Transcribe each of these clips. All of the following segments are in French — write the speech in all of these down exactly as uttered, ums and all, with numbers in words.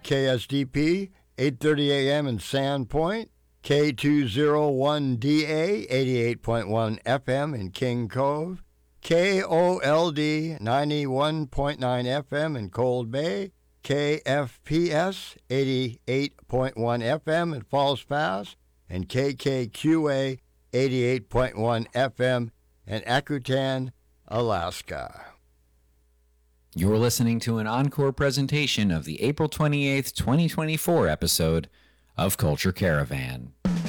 K S D P, eight thirty a.m. in Sandpoint, K two oh one D A, eighty-eight point one F M in King Cove, K O L D, ninety-one point nine F M in Cold Bay, K F P S, eighty-eight point one F M in Falls Pass, and K K Q A, eighty-eight point one F M in Akutan, Alaska. You're listening to an encore presentation of the April twenty-eighth, twenty twenty-four episode of Culture Caravan.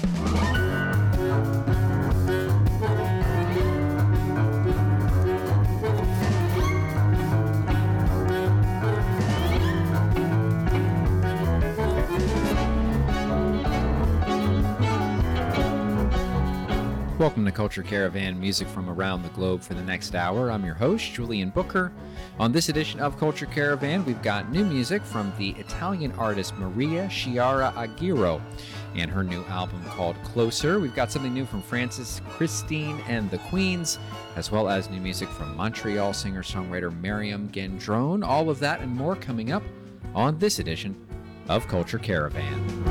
Welcome to Culture Caravan, music from around the globe for the next hour. I'm your host, Julian Booker. On this edition of Culture Caravan, we've got new music from the Italian artist Maria Chiara Aguirre and her new album called Closer. We've got something new from Frances Christine and the Queens, as well as new music from Montreal singer-songwriter Miriam Gendron. All of that and more coming up on this edition of Culture Caravan.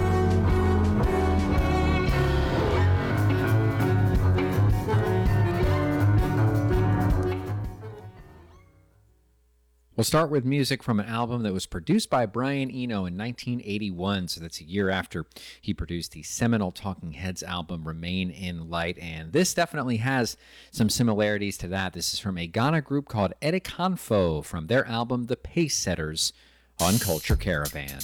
We'll start with music from an album that was produced by Brian Eno in nineteen eighty-one, so that's a year after he produced the seminal Talking Heads album Remain in Light, and this definitely has some similarities to that. This is from a Ghana group called Edikanfo from their album The Pace Setters on Culture Caravan.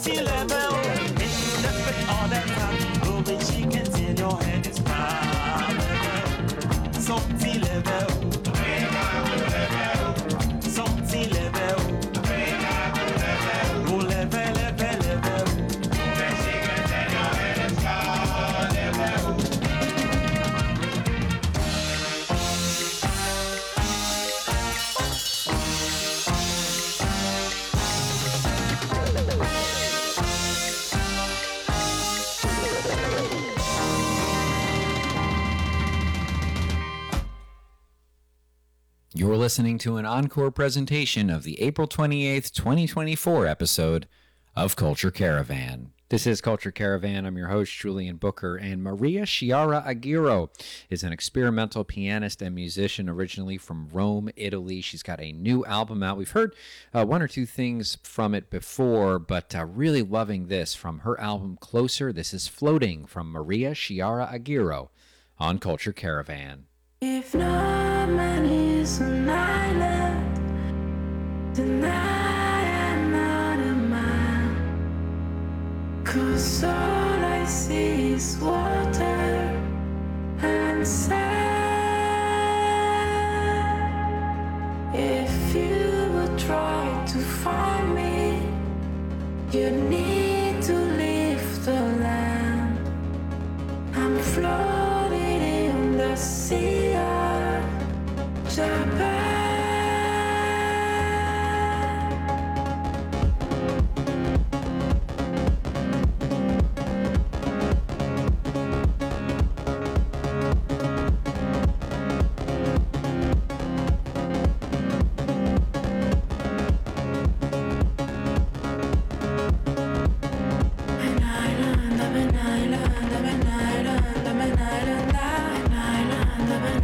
salty level. And she left it all that time. Moving chickens in your head is my level. Salty level. Salty level. Oh, level, level, level. Moving chickens in your head is my level. You're listening to an encore presentation of the April twenty-eighth, twenty twenty-four episode of Culture Caravan. This is Culture Caravan. I'm your host, Julian Booker, and Maria Chiara Aguirre is an experimental pianist and musician originally from Rome, Italy. She's got a new album out. We've heard uh, one or two things from it before, but uh, really loving this from her album Closer. This is Floating from Maria Chiara Aguirre on Culture Caravan. If no man is an island, then I am not a man. 'Cause all I see is water and sand. If you would try to find me, you need to leave the land. I'm floating in the sea. Japan. An island, I'm an island, I'm an island, I'm an island, I'm an island, I'm an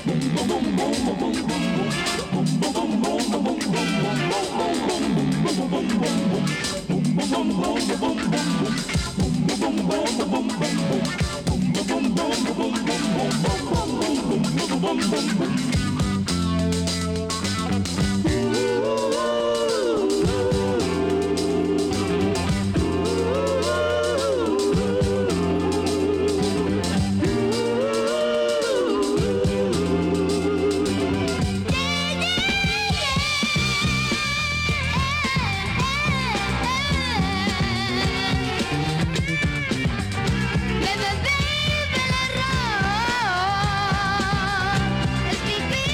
Me bebí el arroz, es vivir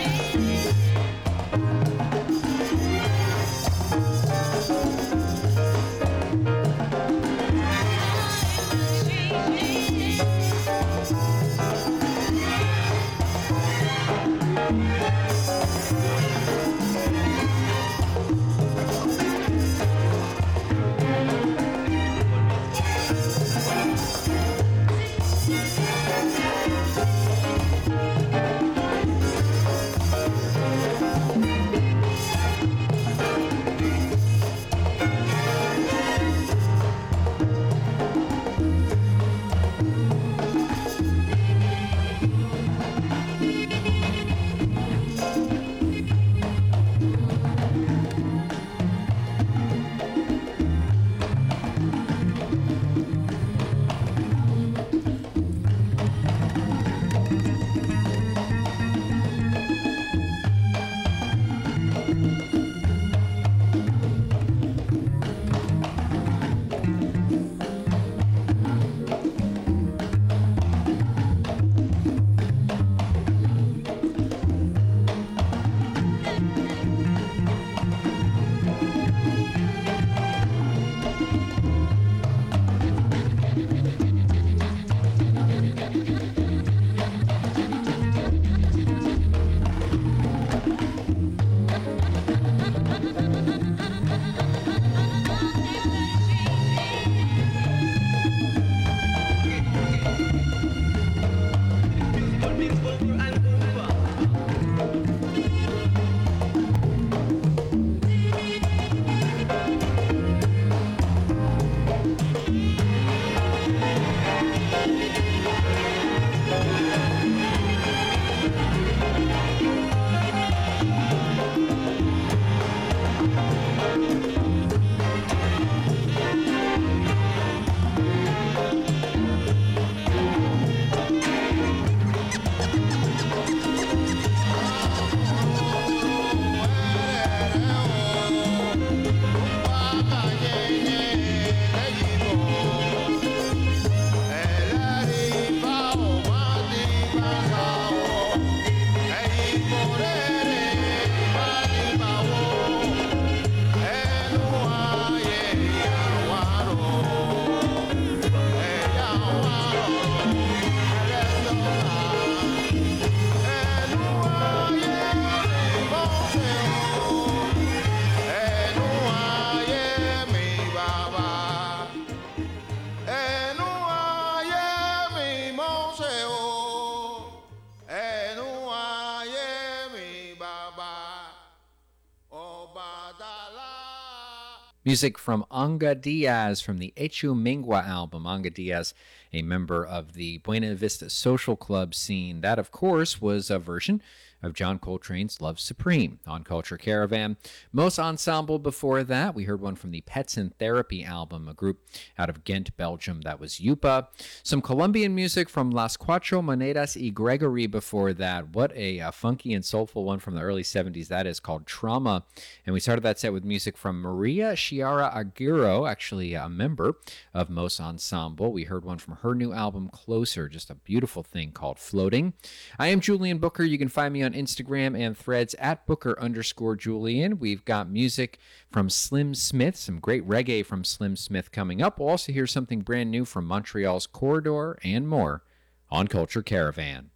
Music from Anga Diaz from the Echu Mingwa album. Anga Diaz, a member of the Buena Vista Social Club scene. That, of course, was a version of John Coltrane's Love Supreme on Culture Caravan. Most Ensemble before that, we heard one from the Pets in Therapy album, a group out of Ghent, Belgium. That was Yupa. Some Colombian music from Las Cuatro Monedas y Gregory before that. What a, a funky and soulful one from the early seventies. That is called Trauma. And we started that set with music from Maria Chiara Aguirre, actually a member of Most Ensemble. We heard one from her new album, Closer, just a beautiful thing called Floating. I am Julian Booker. You can find me on Instagram and Threads at Booker underscore Julian. We've got music from Slim Smith, some great reggae from Slim Smith coming up. We'll also hear something brand new from Montreal's Corridor and more on Culture Caravan.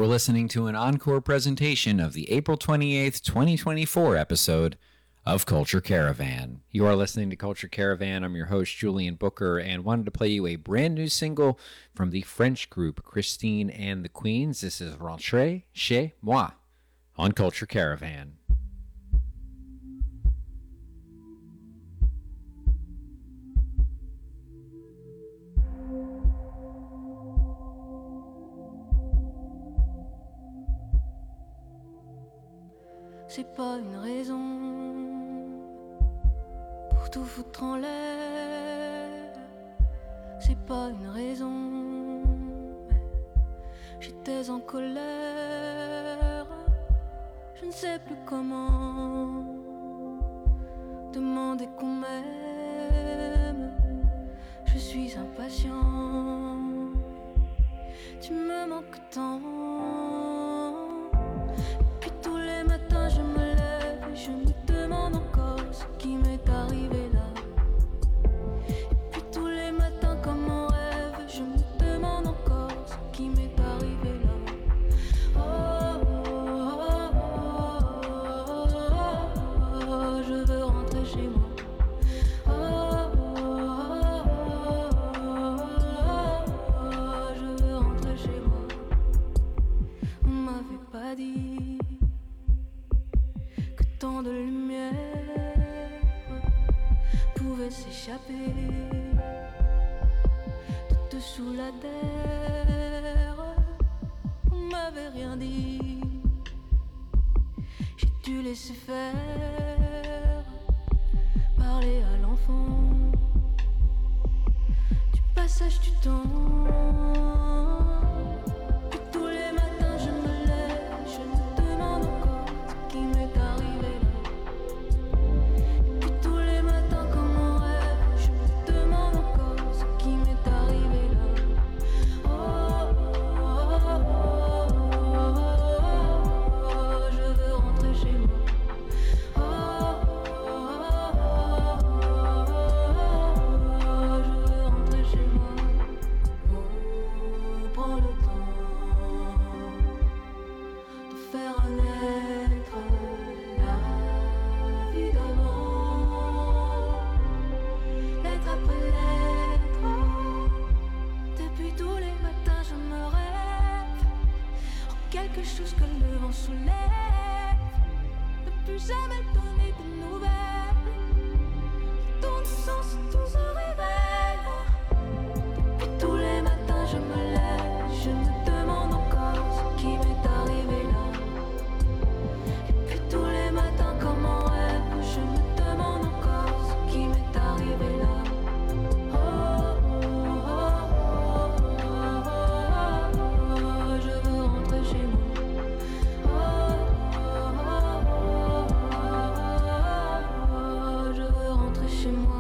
listening to an encore presentation of the April twenty-eighth, twenty twenty-four episode of Culture Caravan. You are listening to Culture Caravan. I'm your host, Julian Booker, and wanted to play you a brand new single from the French group Christine and the Queens. This is Rentrez Chez Moi on Culture Caravan. C'est pas une raison pour tout foutre en l'air. C'est pas une raison, mais j'étais en colère. Je ne sais plus comment demander qu'on m'aime. Je suis impatient, tu me manques tant. Puis tous les matins je me lève et je me demande encore ce qui m'est arrivé là. Et puis tous les matins comme en rêve, je me demande encore ce qui m'est arrivé là. Oh, oh, oh, oh, oh, oh, je veux rentrer chez moi. Oh, oh, oh, oh, oh, je veux rentrer chez moi. On m'avait pas dit que tant de lumière pouvait s'échapper de dessous la terre. On m'avait rien dit, j'ai dû laisser faire, parler à l'enfant du passage du temps. Puis tous les matins je me lève, je me demande encore ce qui m'est arrivé là. Et puis tous les matins comme en rêve, je me demande encore ce qui m'est arrivé là. Oh, oh, oh, oh, oh, oh, je veux rentrer chez moi. Oh, oh, oh, oh, oh, je veux rentrer chez moi. Oh, prends le temps de faire un être la vie d'avant, lettre après lettre. Depuis tous les matins je me rêve en quelque chose que le vent soulève. Ne plus jamais donner de nouvelles, ton sens tout se révèle. Depuis tous les matins je me lève, je me demande encore ce qui m'est arrivé là. Et puis tous les matins comme en rêve, je me demande encore ce qui m'est arrivé là. Oh, oh, oh, oh, oh, oh, je veux rentrer chez moi. Oh, oh, oh, oh, oh, je veux rentrer chez moi.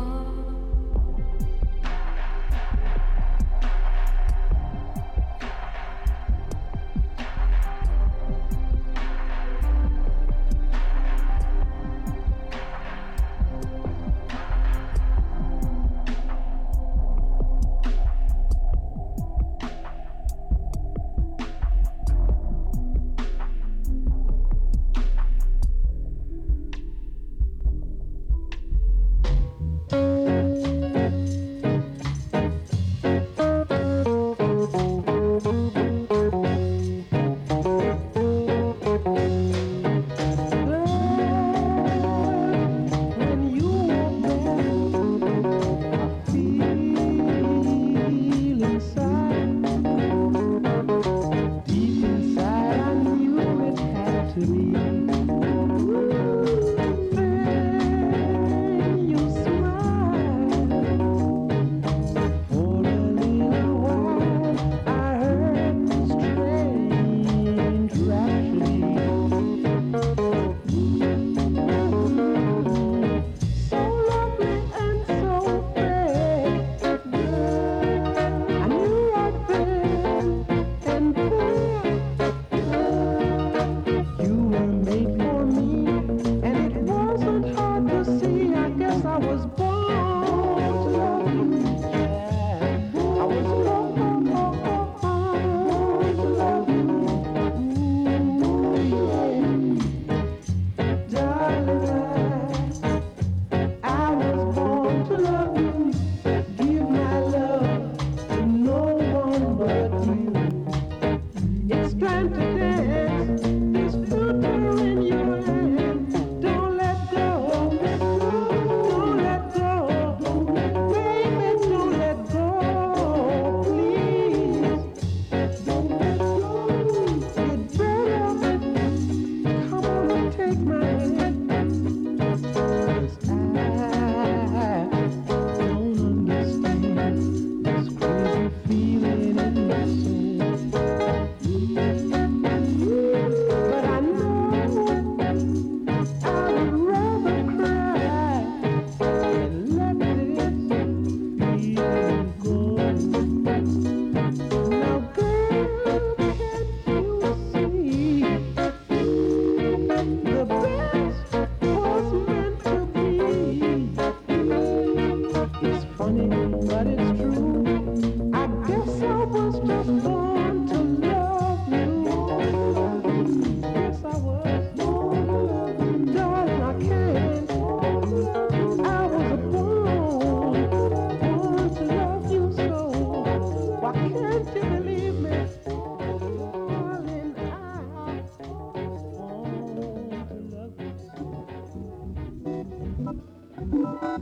You were made for me.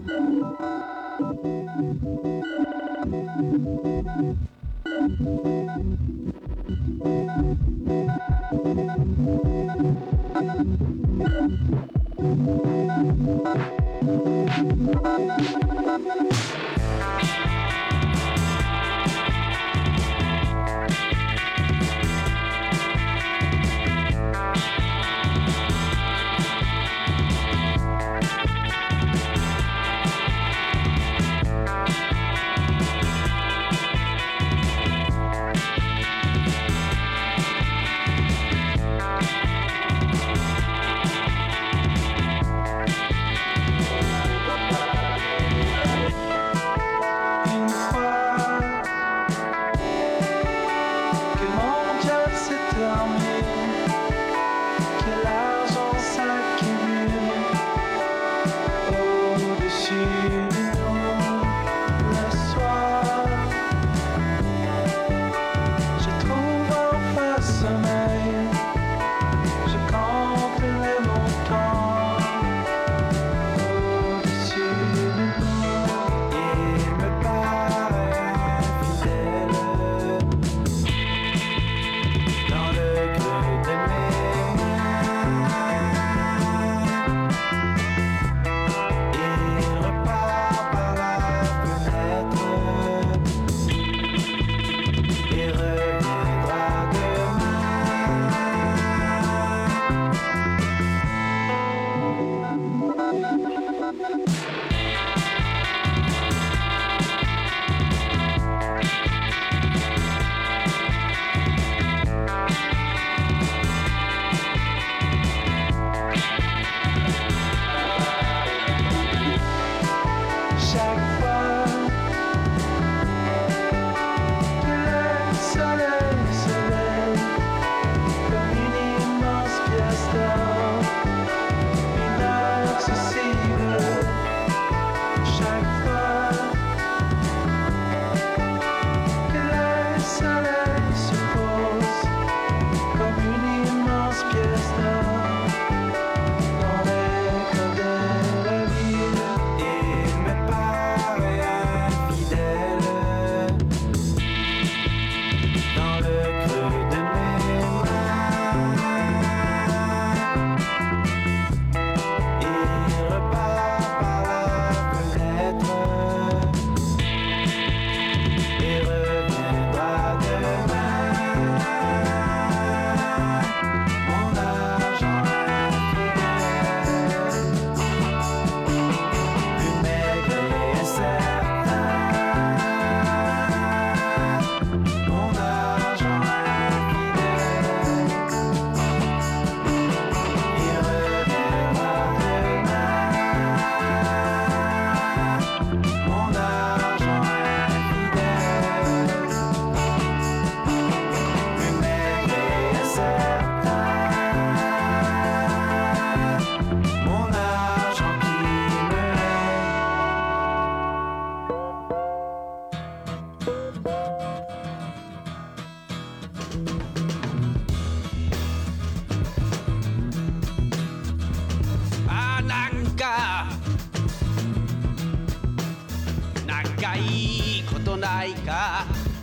いいことないか、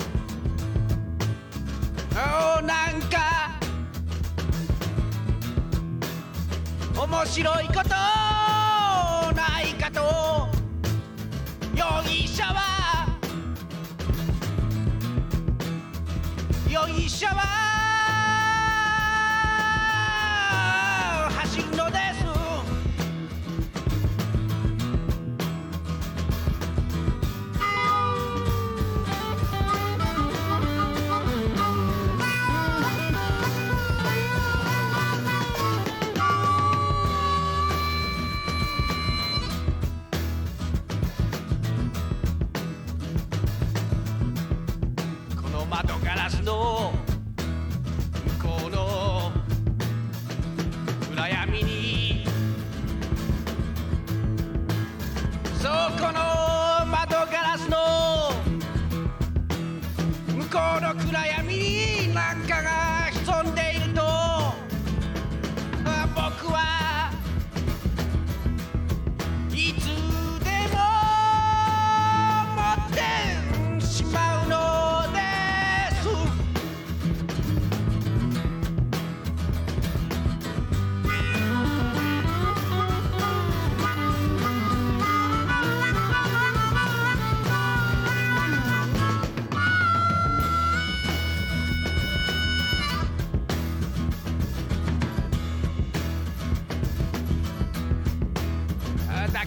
おなんか面白いことないかと容疑者は容疑者は走るのです。窓ガラスの向こうの暗闇に、そこの窓ガラスの向こうの暗闇に何かが潜んでいると僕はいつでも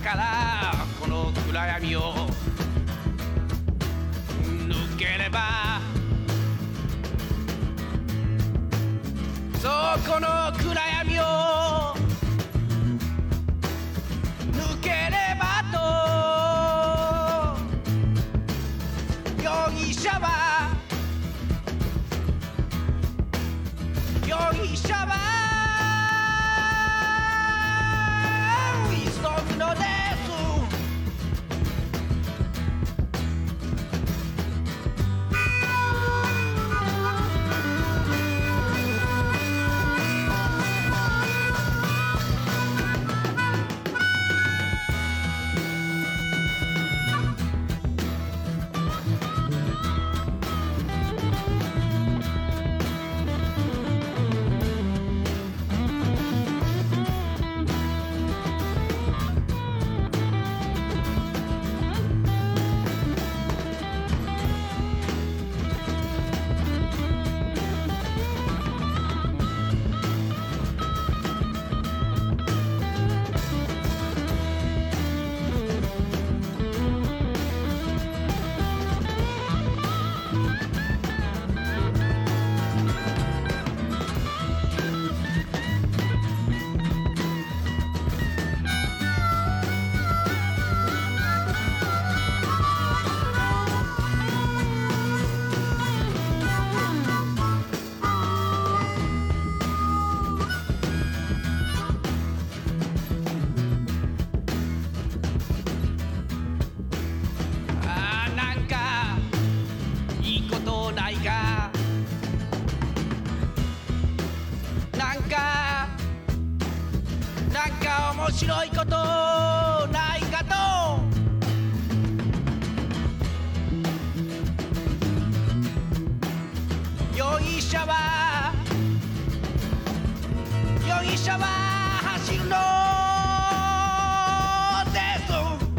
からこの暗闇を抜ければそうこの暗闇を抜ければと容疑者は容疑者は急ぐのですあーなんかいいことないかなんかなんか面白いことないかと容疑者は容疑者は走るのです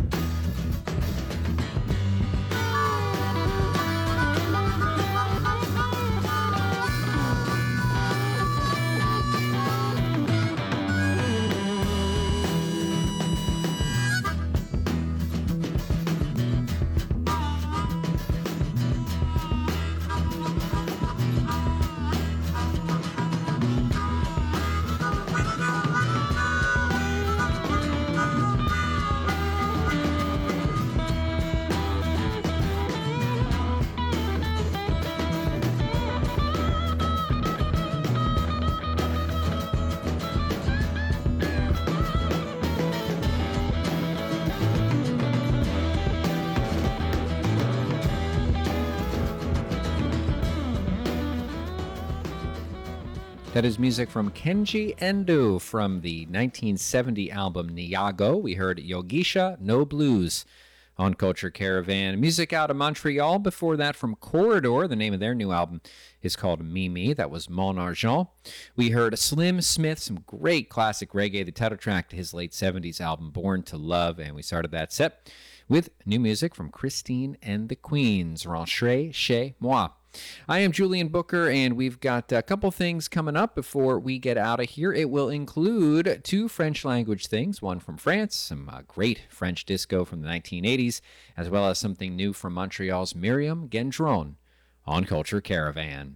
That is music from Kenji Endo from the nineteen seventy album Niago. We heard Yogisha, No Blues on Culture Caravan. Music out of Montreal before that from Corridor. The name of their new album is called Mimi. That was Mon Argent. We heard Slim Smith, some great classic reggae, the title track to his late seventies album Born to Love. And we started that set with new music from Christine and the Queens, Rentrez chez moi. I am Julian Booker, and we've got a couple things coming up before we get out of here. It will include two French language things, one from France, some uh, great French disco from the nineteen eighties, as well as something new from Montreal's Myriam Gendron on Culture Caravan.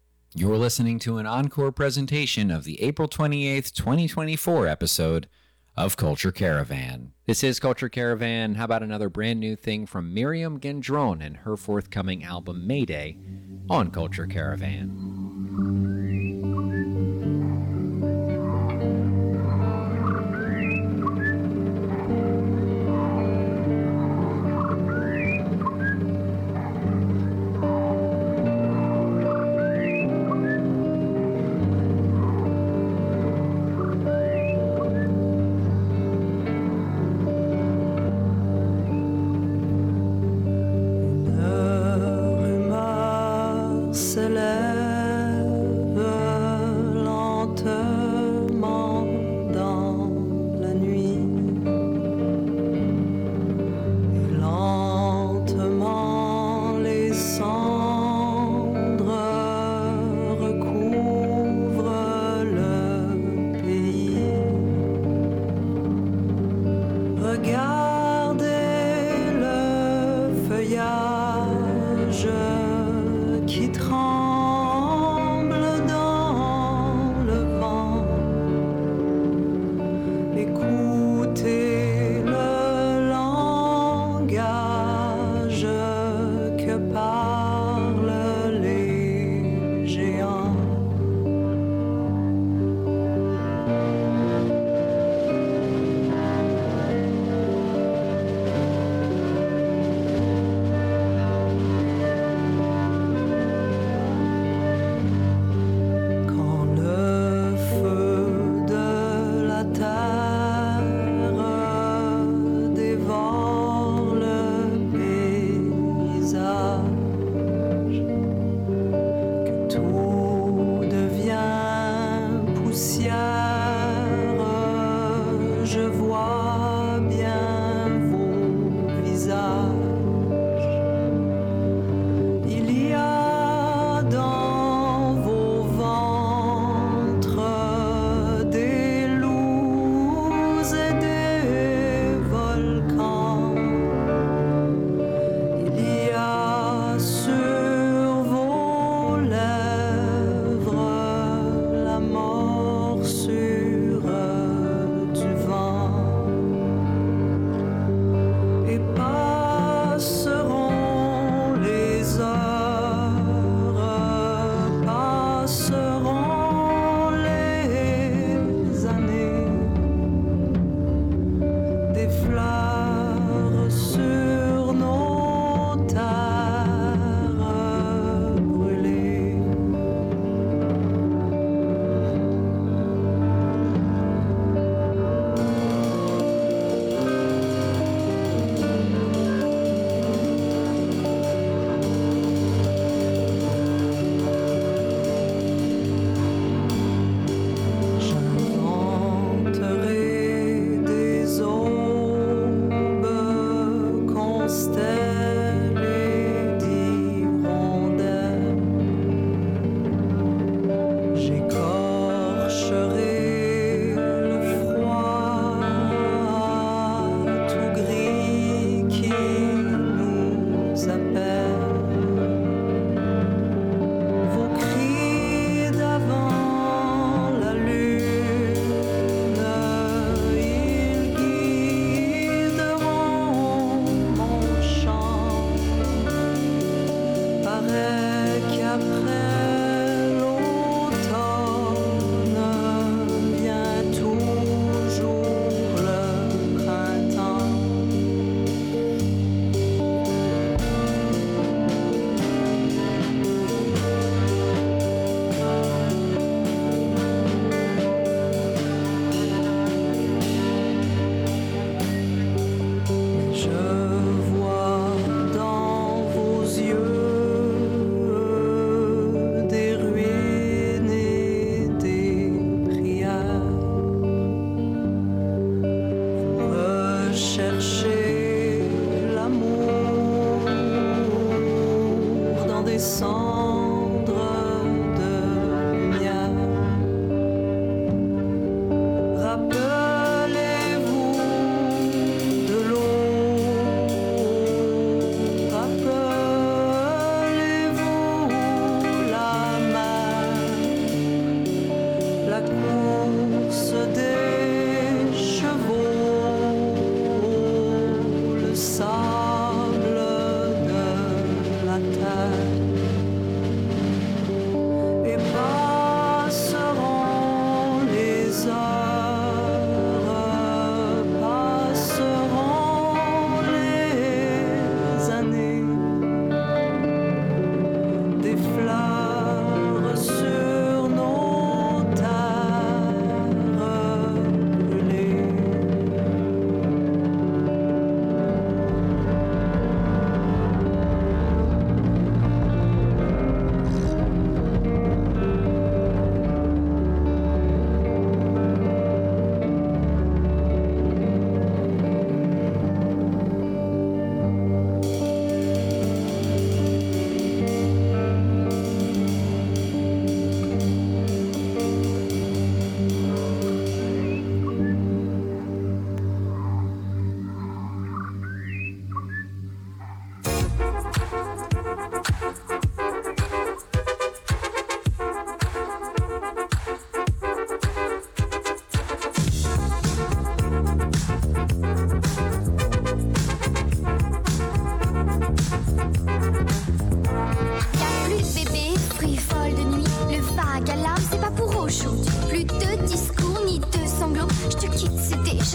You're listening to an encore presentation of the April twenty-eighth, twenty twenty-four episode of Culture Caravan. This is Culture Caravan. How about another brand new thing from Miriam Gendron and her forthcoming album Mayday on Culture Caravan. Quand le feu de la terre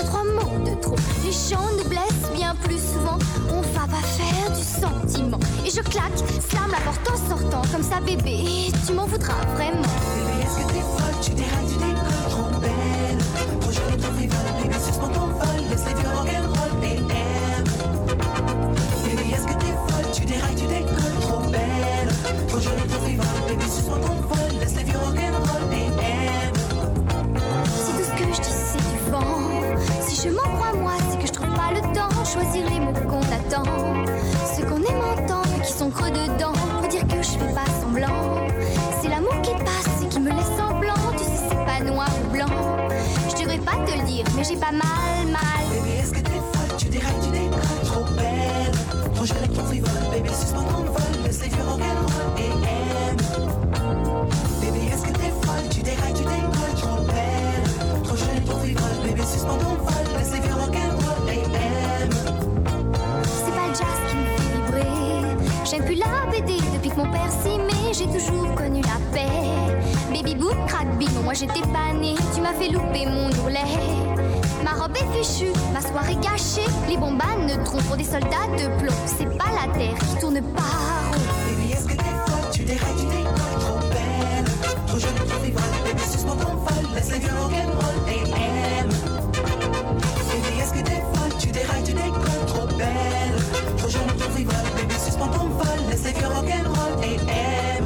j'ai trois mots de trop. Les chants nous blessent bien plus souvent. On va pas faire du sentiment. Et je claque, slam la porte en sortant. Comme ça bébé, tu m'en voudras vraiment. Bébé, est-ce que t'es folle? Tu dérailles, tu décolles, trop belle. Trop jolie, trop frivole, bébé, suspends ton vol. Laisse les vieux rock'n'roll, A M. Bébé, est-ce que t'es folle? Tu dérailles, tu décolles, trop belle. Trop jolie, trop frivole, bébé, suspends ton vol. Laisse les vieux rock'n'roll, A M. Si tout ce que je dis c'est du vent, si je m'en crois moi, c'est que je trouve pas le temps. Choisir les mots qu'on attend, ceux qu'on aime entendre, qui sont creux dedans, pour dire que je fais pas semblant. C'est l'amour qui passe et qui me laisse en blanc. Tu sais c'est pas noir ou blanc. Je devrais pas te le dire, mais j'ai pas mal, mal. Bébé, est-ce que t'es folle? Tu dérailles, tu décolles, trop belle. Trop jolie, trop frivole, bébé, suspends ton vol. Laisse les vieux rock'n'roll, A M. Bébé, est-ce que t'es folle? Tu dérailles, tu décolles, trop belle. Trop jolie, trop frivole, bébé, suspends ton vol. Laisse les vieux rock'n'roll, A M. C'est pas le jazz qui me fait vibrer. J'aime plus la B D depuis que mon père s'y met. J'ai toujours connu la paix. Baby boom, crack bing, moi j'étais pas née. Tu m'as fait louper mon ourlet. Ma robe est fichue, ma soirée gâchée. Les bombanes ne trompent pour des soldats de plomb. C'est pas la terre qui tourne pas rond. Bébé, est-ce que t'es folle? Tu dérailles, tu décolles, trop belle. Trop jolie, trop frivole, bébé, suspends ton vol. Laisse les vieux rock'n'roll, A M. Bébé, est-ce que t'es folle? Tu dérailles, tu décolles, trop belle. Trop jolie, trop frivole, bébé, suspends ton vol. Laisse les vieux rock'n'roll, A M.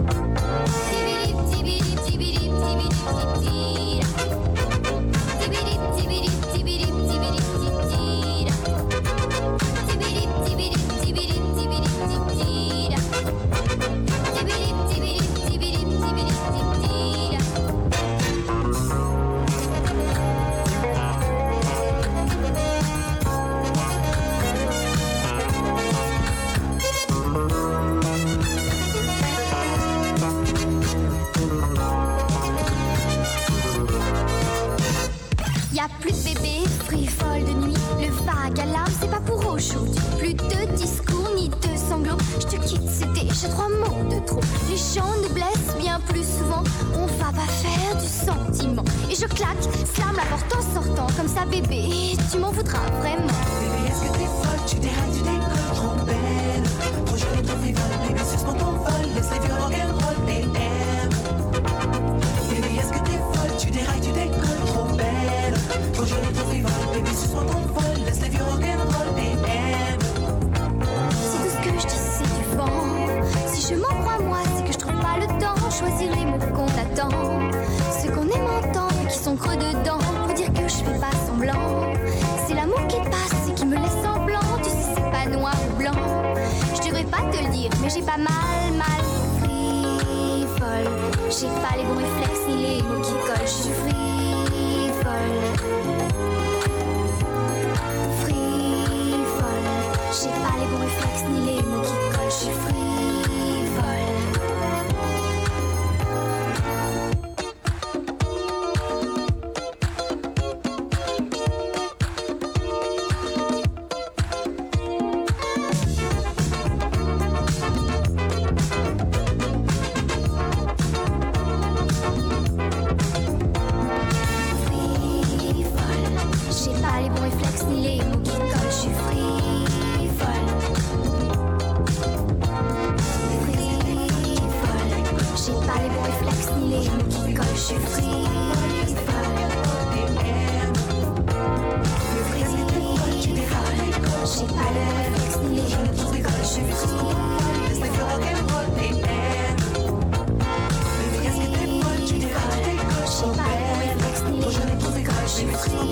Y'a plus de bébés, free folle de nuit. Le vague à l'âme, c'est pas pour aujourd'hui. Plus de discours ni de sanglots. Je te quitte, c'était j'ai trois mots de trop. Les chants nous blessent bien plus souvent. On va pas faire du sentiment. Et je claque, slam la porte en sortant. Comme ça bébé, tu m'en voudras vraiment. Bébé, est-ce que t'es folle? Tu dérailles, tu décolles, trop belle. Trop jolie, trop frivole, bébé, suspends ton vol. Laisse les vieux rock'n'roll, A M. Bébé, est-ce que t'es folle? Tu dérailles, tu décolles, trop belle. Trop jolie, trop frivole, bébé, suspends ton vol. Laisse les vieux rock'n'roll, A M. Si tout ce que je dis c'est du vent, si je m'en crois moi, c'est que je trouve pas le temps. Choisir les mots qu'on attend, ceux qu'on aime entendre, qui sont creux dedans, pour dire que je fais pas semblant. C'est l'amour qui passe et qui me laisse en blanc. Tu sais c'est pas noir ou blanc. Je devrais pas te le dire, mais j'ai pas mal, mal. Frivole, j'ai pas les bons réflexes ni les mots qui collent. Je suis frivole. Frivole, j'ai pas les bons réflexes ni les mots qui collent. Je suis frivole. J'ai pas les bons réflexes ni les mots qui collent, je suis frivole. Frivole, j'ai pas les bons réflexes ni les mots qui collent, je suis frivole. Frivole, j'ai pas les bons réflexes ni les mots qui collent, je suis frivole. J'ai pas les bons réflexes ni les mots qui collent, je suis frivole.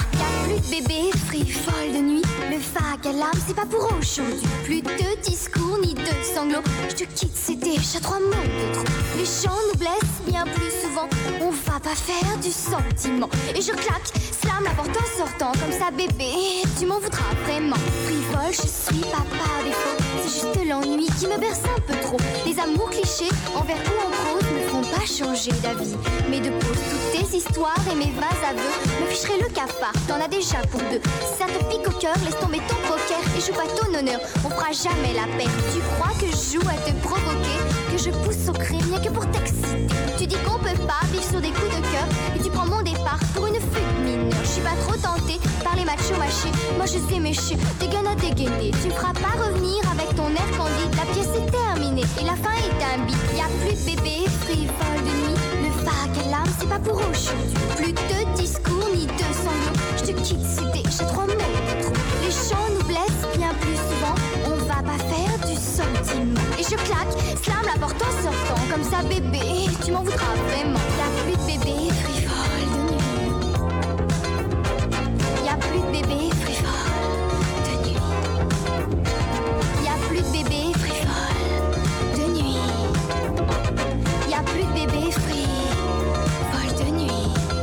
C'est pas pour aujourd'hui. Plus de discours ni de sanglots. Je te quitte, c'est déjà trois mots de trop. Les chants nous blessent bien plus souvent. On va pas faire du sentiment. Et je claque, slam la porte en sortant. Comme ça bébé, tu m'en voudras vraiment. Frivole, je suis pas par défaut. C'est juste l'ennui qui me berce un peu trop. Les amours clichés, en vers ou en prose, me feront pas changer d'avis. Mais de pause, toutes tes histoires et mes vases aveux me ficheraient le cafard, t'en as déjà pour deux. Si ça te pique au cœur, laisse tomber ton poker et joue pas ton honneur, on fera jamais la paix. Tu crois que je joue à te provoquer, que je pousse au crime rien que pour t'exciter. Tu dis qu'on peut pas vivre sur des coups de cœur et tu prends mon départ pour une fuite mineure. Je suis pas trop tentée par les machos machés, moi je sais mécher, des guns à dégainer. Tu me feras pas revenir avec ton air candide, la pièce est terminée et la fin est un beat. Y'a plus de bébé frivole de nuit, le phare à l'âme c'est pas pour aujourd'hui. Plus de discours ni de sanglots, je te quitte c'est déjà trois mots de trop. Les chants nous blessent bien plus souvent, on va pas faire du sentiment. Et je claque, slam la porte en sortant, comme ça bébé, tu m'en voudras vraiment. Y'a plus de bébé frivole de nuit, y'a plus de bébé frivole de nuit, y'a plus de bébé frivole de nuit, y'a plus de bébé frivole de nuit.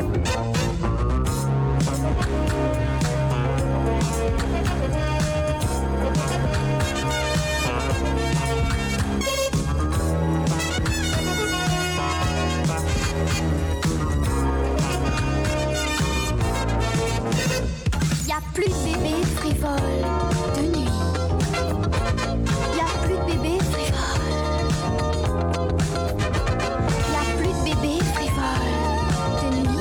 Y'a plus de bébés frivoles de nuit. Y'a plus de bébés frivoles. Y'a plus de bébés frivoles de nuit.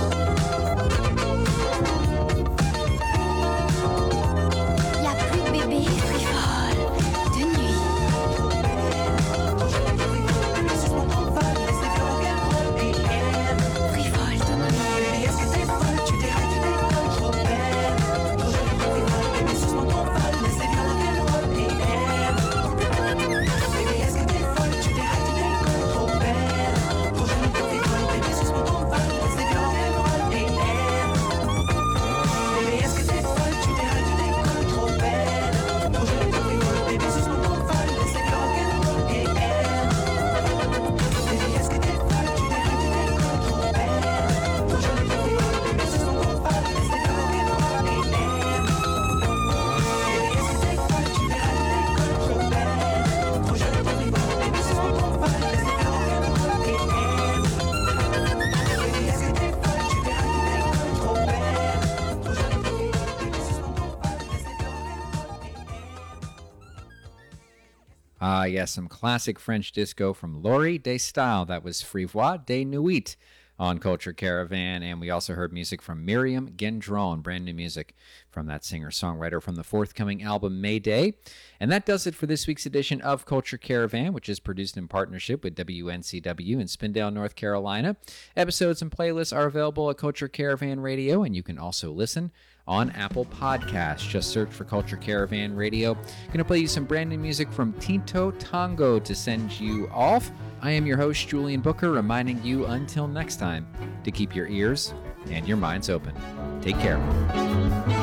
Y'a plus de bébés frivoles de nuit. Frivole de nuit. Est-ce que t'es folle, tu dérailles, tu décolles trop belle. Bébé, suce-moi ton vol, laisse-les bien rock'n'roll et aime. Bébé, est-ce que t'es folle, tu dérailles, tu décolles trop belle. Trop jolie pour tes vols, bébé, suce-moi ton vol, laisse-les bien rock'n'roll et aime. Bébé, est-ce que t'es folle, tu dérailles, tu décolles trop belle. Trop jolie pour tes vols, bébé, suce-moi ton vol, laisse-les bien rock'n'roll et aime. Bébé, est-ce que t'es folle, tu dérailles, tu décolles trop belle. Trop jolie pour tes vols, bébé, suce-moi ton vol, laisse-les bien rock'n'roll et aime. Bébé, est-ce que t'es folle, tu dérailles, tu décolles trop belle. Trop jolie pour tes vols, bébé, suce-moi ton vol, laisse-les bien rock'n'roll et aime. Bébé, est-ce que t'es folle, tu dérailles, tu décolles trop belle. Trop jolie pour tes vols, bébé, suce-moi ton vol, laisse-les bien rock'n'roll et aime. Ah, yes, some classic French disco from Laurie Destyle. That was Frivois de Nuit on Culture Caravan. And we also heard music from Miriam Gendron, brand new music from that singer-songwriter from the forthcoming album Mayday. And that does it for this week's edition of Culture Caravan, which is produced in partnership with W N C W in Spindale, North Carolina. Episodes and playlists are available at Culture Caravan Radio, and you can also listen on Apple Podcasts. Just search for Culture Caravan Radio. Going to play you some brand new music from Tinto Tango to send you off. I am your host, Julian Booker, reminding you until next time to keep your ears and your minds open. Take care.